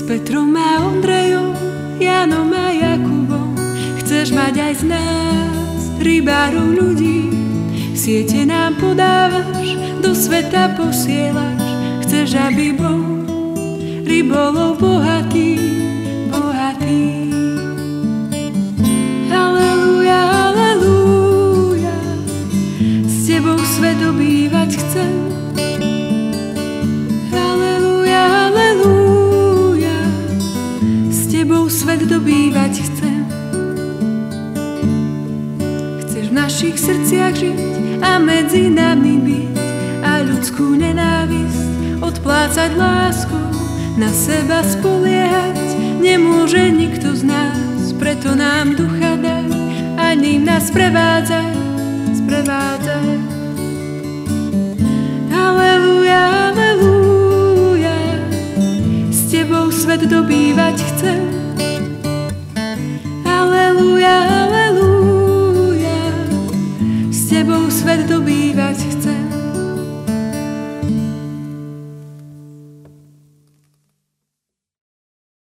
Petrom a Ondrejom, Jánom a Jakubom. Chceš mať aj z nás, rybárov ľudí. Siete nám podávaš, do sveta posielaš. Chceš, aby bol rybolov bohatý, bohatý. Halelúja, halelúja, s tebou svet obývať chcem. Halelúja, halelúja, svet dobývať chcem. Chceš v našich srdciach žiť a medzi nami byť a ľudskú nenávisť odplácať láskou, na seba spoliehať nemôže nikto z nás, preto nám ducha daj a ním nás sprevádzaj, sprevádzaj. Halelúja, halelúja, s tebou svet dobývať chcem. Halelúja, halelúja, s tebou svet dobývať